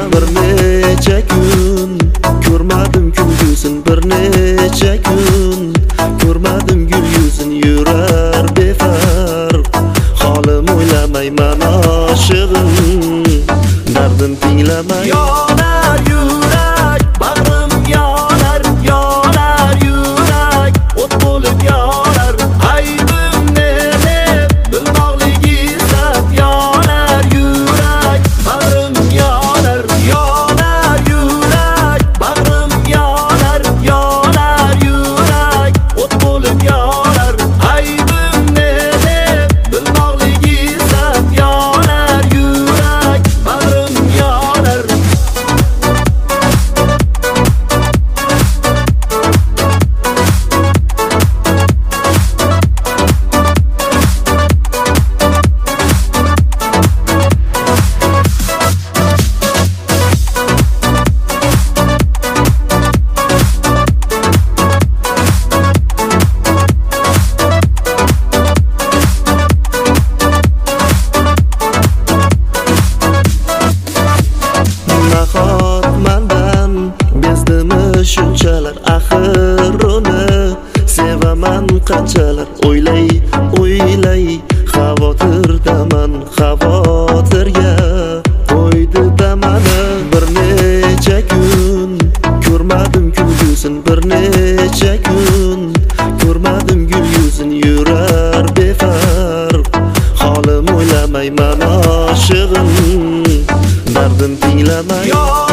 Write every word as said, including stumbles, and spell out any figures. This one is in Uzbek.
bir necha kun ko'rmadim gul yuzin, bir necha kun ko'rmadim gul yuzin. Yurar befarq holim o'ylamayman oshig'im, dardim tinglamay. Yonar yurak, bag'rim yonar, yonar yurak, o't bo'lib yonar. Aybimni deb bilmoqligi sab yonar yurak, bag'rim yonar, yonar yurak, bag'rim yonar, yonar yurak, o't bo'lib yonar. Aybimni deb bilmoqligi sab yonar yurak, bag'rim yonar. Nahot mendan bezdimi shunchalar, axir uni sevaman qanchalar. O'ylay o'ylay xavotirdaman, xavotirga qo'ydi damani. Bir necha kun ko'rmadim gul yuzin, bir necha kun ko'rmadim gul yuzin. Yurar befarq holim o'ylamayman oshig'im, dardim tinglamay.